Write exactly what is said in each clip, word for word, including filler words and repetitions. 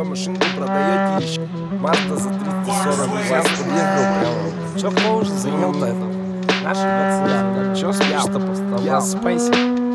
Че, машинку продаете еще? Мазда за триста сорок. Сейчас подъехал прямо. Че, кто уже занял-то это? Наши пацаны. Че спишь-то по столам? Я спайси.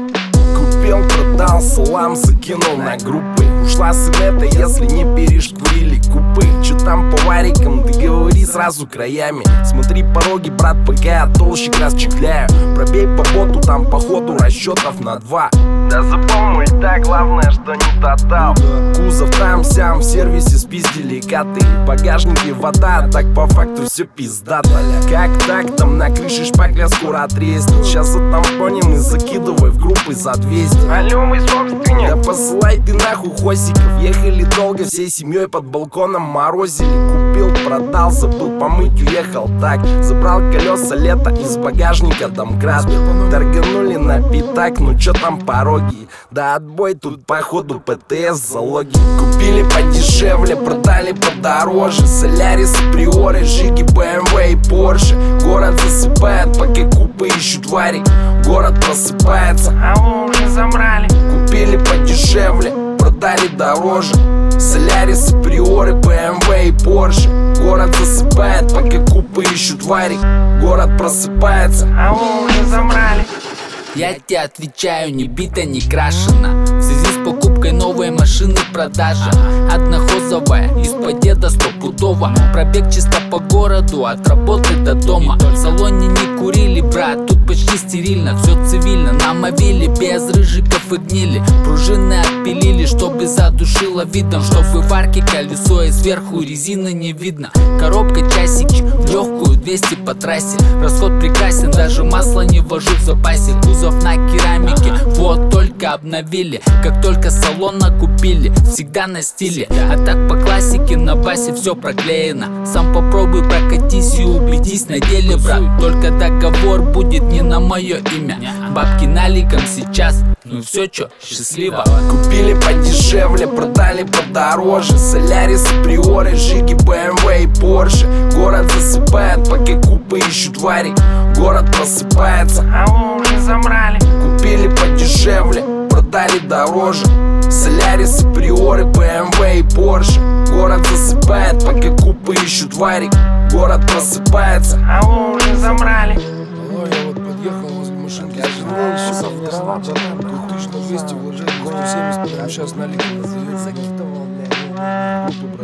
Купил, продал, салам закинул на группы. Ушла с инета, если не перешкурили купы. Че там по варикам, ты говори сразу краями. Смотри пороги, брат, пока я толщик расчехляю. Пробей по боту, там походу расчетов на два. Да запомни, так главное, что не тотал. Кузов там сям, в сервисе спиздили коты. В багажнике вода, так по факту все пиздато. Как так, там на крыше шпакля скоро отрезнет. Сейчас затампоним и закидывай в группы за двести. Алло, мой собственник. Да посылай ты нахуй хосиков. Ехали долго, всей семьей под балконом морозили. Купил, продал, забыл помыть, уехал так. Забрал колеса лето из багажника домкрат. Торганули на пятак, ну чё там пороги. Да отбой тут походу ПТС залоги. Купили подешевле, продали подороже. Солярисы, Приоры, Жиги, БМВ и Порше. Город засыпает, пока купы ищут варик. Город просыпается, а вы уже забрали. Купили подешевле, продали дороже. Солярисы, Приоры, БМВ и Порше. Город засыпает, пока купы ищут варик. Город просыпается, а вы уже забрали. Я тебе отвечаю, не бита, не крашена. В связи с покупкой новой машины продажа. Однохозовая, из-под деда стопудово. Пробег чисто по городу, от работы до дома. В салоне не курили, брат, тут почти стерильно. Все цивильно, на мобиле, без рыжиков и гнили. Пружины отпилили, чтобы задушило видом. Чтобы в арке колесо и сверху резины не видно. Коробка часики, в легкую двести по трассе. Расход прекрасен, даже масло не вожу в запасе. Кузов на керамике, вот только обновили. Как только салона купили, всегда на стиле. А так по классике на басе все проклеено. Сам попробуй прокатись и убедись на деле, брат. Только договор будет не на мое имя. Бабки наликом сейчас, ну все чё, счастливо. Купили подешевле, продали подороже. Солярисы, Приоры, Жиги, БМВ и Порше. Город засыпает, пока купы ищут варик. Город просыпается, а вы уже забрали. Купили подешевле, продали дороже. Солярисы, Приоры, БМВ и Порше. Город засыпает, пока купы ищут варик. Город просыпается, а вы уже забрали. Алло, я вот подъехал возле машинки, заказал две тысячи двести вложил, сто семьдесят, прямо сейчас налик.